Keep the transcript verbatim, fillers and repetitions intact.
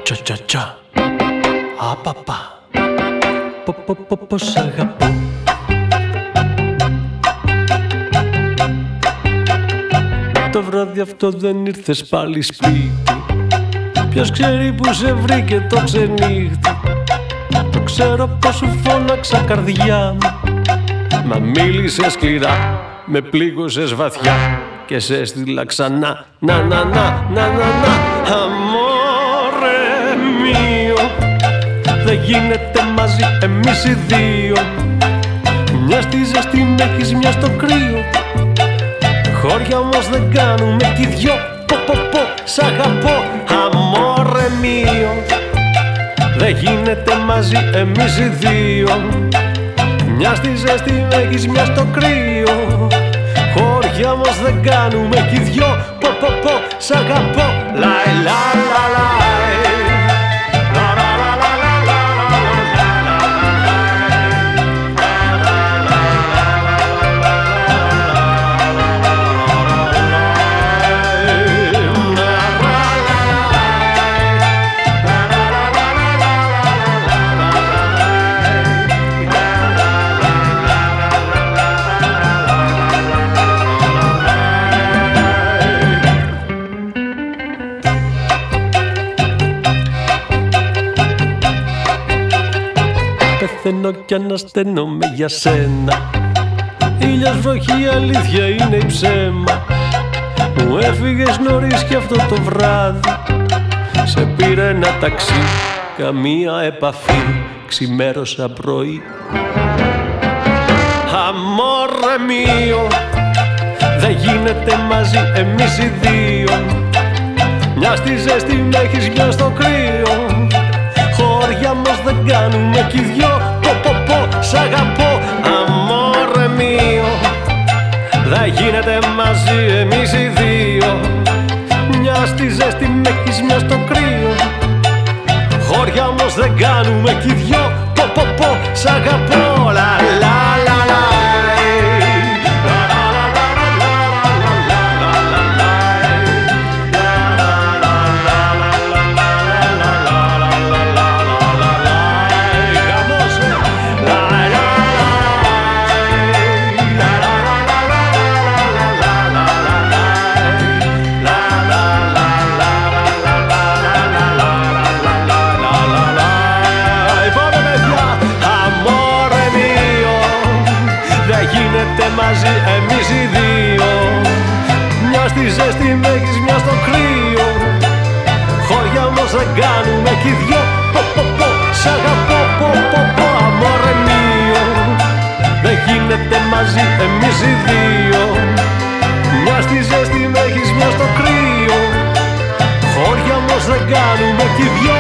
Τσα τσα τσα. Απαπα. Πο πο πο πο σ' αγαπώ. Το βράδυ αυτό δεν ήρθες πάλι σπίτι. Ποιος ξέρει που σε βρήκε το ξενύχτη. Το ξέρω πως σου φώναξα καρδιά μου. Μα μίλησες σκληρά, με πλήγωσες βαθιά και σε έστειλα ξανά. Να να να να να να. Αμόρε μίο, δεν γίνεται μαζί εμείς οι δύο. Μια στη ζεστή με έχεις, μια στο κρύο. Χώρια όμως δεν κάνουμε κι δυο. Πο πο πο σ' αγαπώ. Αμόρε μίο, δεν γίνεται μαζί εμείς οι δύο. Μια στη ζέστη με έχεις, μια στο κρύο. Χώρια όμως δεν κάνουμε κι δυο. Πο πο πο σ' αγαπώ. Λαϊ λα λα λα. Πεθαίνω κι ανασταίνομαι για σένα. Ήλιος, βροχή, αλήθεια είναι η ψέμα. Μου έφυγες νωρίς κι αυτό το βράδυ. Σε πήρε ένα ταξί, καμία επαφή. Ξημέρωσα πρωί. Αμόρε μίο, δεν γίνεται μαζί εμείς οι δύο. Μια στη ζέστη με έχεις, μια στο κρύο. Χώρια όμως δεν κάνουμε κι δυο. Πο πο πο σ' αγαπώ. Αμόρε μίο, δεν γίνεται μαζί εμείς οι δύο. Μια στη ζέστη με έχεις, μια στο κρύο. Χώρια όμως δεν κάνουμε κι δυο. Πο πο πο σ' αγαπώ. Λα λα λα λα. Μαζί εμείς οι δύο. Μια στη ζέστη με έχεις, μια στο κρύο. Χώρια όμως δεν κάνουμε κι δυο. Πο πο πο σ' αγαπώ. Πο πο πο αμόρε μίο, δεν γίνεται μαζί εμείς οι δύο. Μια στη ζέστη με έχεις, μια στο κρύο. Χώρια όμως δεν κάνουμε κι δυο.